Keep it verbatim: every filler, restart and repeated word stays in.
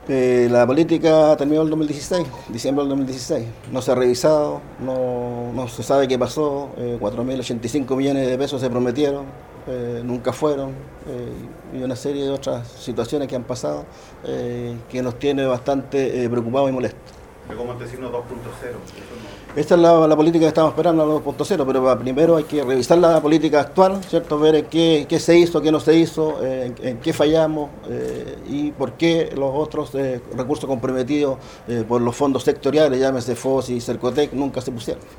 Eh, la política terminó en el dos mil dieciséis, diciembre del dos mil dieciséis. No se ha revisado, no, no se sabe qué pasó. Eh, cuatro mil ochenta y cinco millones de pesos se prometieron, eh, nunca fueron. Eh, y una serie de otras situaciones que han pasado eh, que nos tiene bastante eh, preocupados y molestos. De cómo decirnos dos punto cero. Esta es la, la política que estamos esperando, la dos punto cero, pero para, primero hay que revisar la política actual, ¿cierto? Ver en qué, qué se hizo, qué no se hizo, eh, en, en qué fallamos eh, y por qué los otros eh, recursos comprometidos eh, por los fondos sectoriales, llámese F O S y Cercotec, nunca se pusieron.